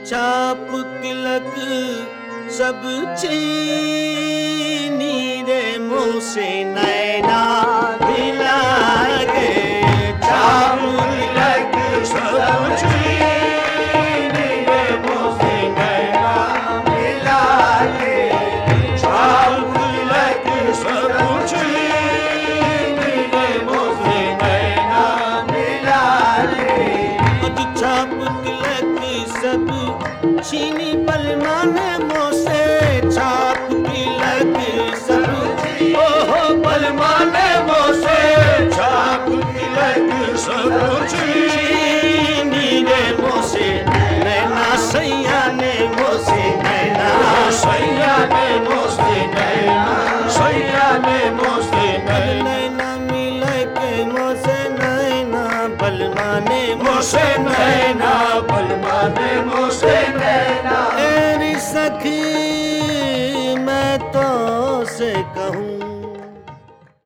छाप तिलक सब चीनी रे मुँह से नैना मिला के। छाप तिलक सब चीनी रे मुँह से नैना मिला के। छाप तिलक सब चीनी रे मुँह से नैना मिला के। छाप तिलक सब चीनी बलमा ने मुँह से। छाप तिलक सब ओहो बलमा ने मुँह से। छाप तिलक सब चीनी रे मुँह से नैना सैया ने मुँह से नैना सैया ने मुँह से नैना सैया ने मुँह से नैना मिले के मुँह से नैना बलमा ने मुँह से नैना बलमा ने मुँह से नैना। तेरी सखी मैं तो से कहूँ